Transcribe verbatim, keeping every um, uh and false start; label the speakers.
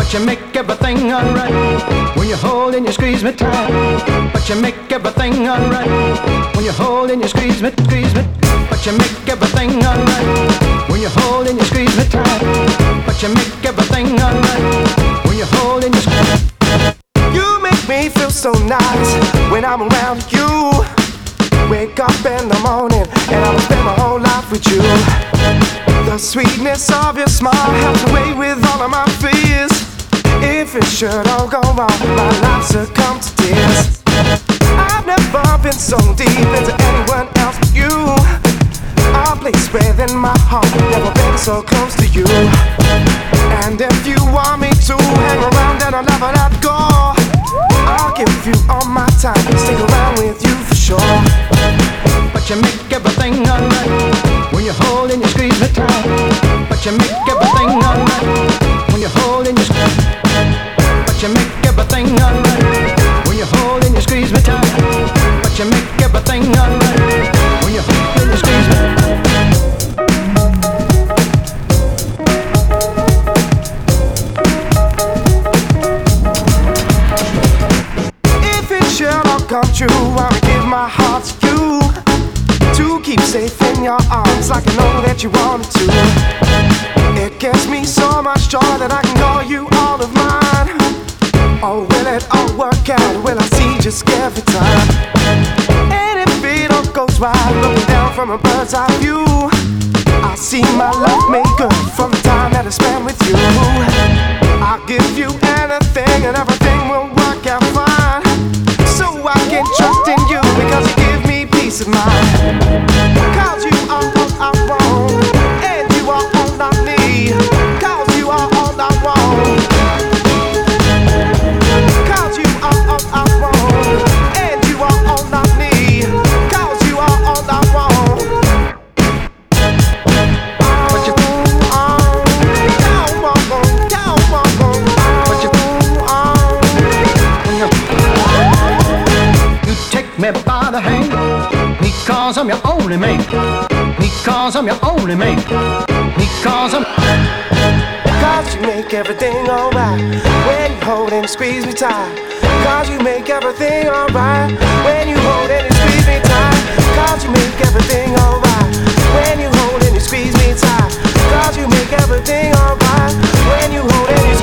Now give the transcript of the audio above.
Speaker 1: But you make everything alright when you hold and you squeeze me tight. But you make everything alright when you hold and you squeeze me, squeeze me. But you make everything alright when you hold and you squeeze me tight. But you make everything alright when you hold and you squeeze me.
Speaker 2: You make me feel so nice when I'm around you. Wake up in the morning and I'll spend my whole life with you. The sweetness of your smile helps away with all of my fears. If it should all go wrong, my life succumb to tears. I've never been so deep into anyone else but you. A place within my heart, never been so close to you. And if you want me to hang around and I'll never let go, I'll give you all my time, stick around with you for sure.
Speaker 1: But you make everything alright when you hold and you squeeze me tight. But you make everything alright when you hold and you squeeze me. But you make everything alright when you hold and you squeeze me tight. But you make everything alright when you hold and you squeeze me.
Speaker 2: If it should all come true, I'll give my heart to you, to keep safe in your arms like I know that you want it to. It gives me so much joy that I can call you all of mine. Oh, will it all work out? Will I see just every time? And if it all goes right, looking down from a bird's eye view, I see my love made good from the time that I spent with you. I'll give you anything and everything will work out fine. So I can trust in you because you give me peace of mind. Cause you are all I want, and you are all I need. Cause you are all I want. Cause you are all I want, and you are all I need. Cause you are all I want.
Speaker 1: But you,
Speaker 2: Oh, don't walk on, don't walk on.
Speaker 1: but you, when you, you take me by the hand because I'm your only mate. Because I'm your only mate. Because I'm.
Speaker 2: Cause you make everything alright when you hold and squeeze me tight. Cause you make everything alright when you hold and you squeeze me tight. Cause you make everything alright when you hold and you squeeze me tight. Cause you make everything alright when you hold and you